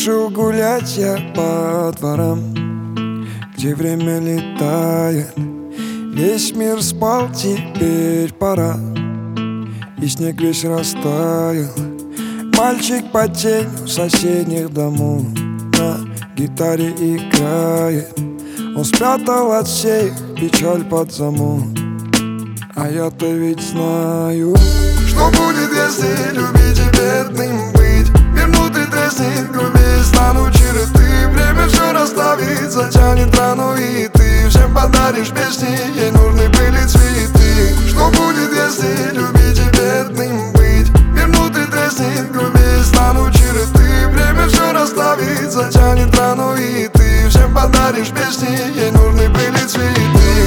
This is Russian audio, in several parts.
Вышел гулять я по дворам, где время летает. Весь мир спал, теперь пора, и снег весь растаял. Мальчик под тенью соседних домов на гитаре играет. Он спрятал от всех печаль под замок. А я-то ведь знаю, что будет, если любить и бедным быть. Мир внутри треснет, грубее станут черты. Время все расставит, затянет рану, и ты всем подаришь песни, ей нужны были цветы. Что будет, если любить и бедным быть? Мир внутри треснет, грубее станут черты. Время все расставит, затянет рану, и ты всем подаришь песни, ей нужны были цветы.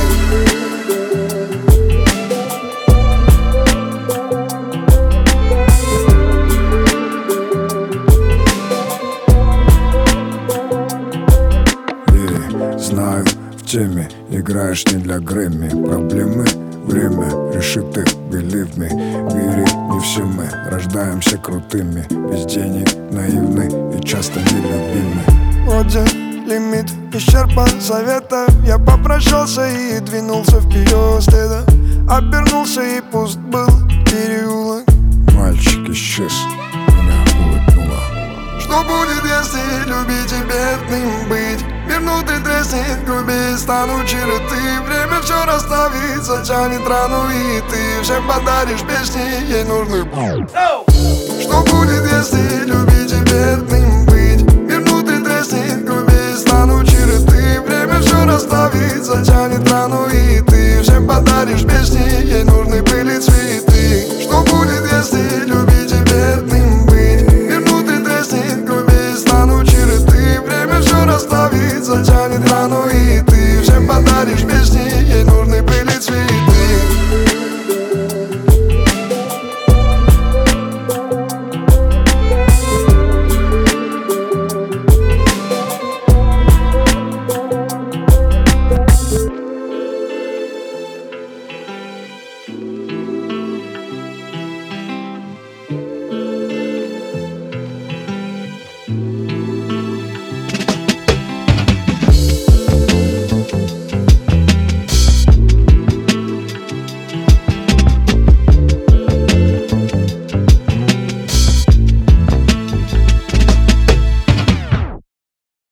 Знаю, в теме играешь не для Грэмми. Проблемы, время решит их, believe me. В мире не все мы рождаемся крутыми, без денег, наивны и часто нелюбимы. Вроде лимит исчерпан советов. Я попрощался и двинулся вперед. Следом обернулся, и пуст был переулок. Мальчик исчез, меня улыбнуло. Что будет, если любить и бедным быть? Мир внутри треснет, грубее станут черты. Время все расставит, затянет рану, и ты всем подаришь песни, ей нужны. Что будет, если любить и бедным быть? Мир внутри треснет, грубее станут черты. Время все расставит, затянет рану, и ты всем подаришь песни, ей нужны.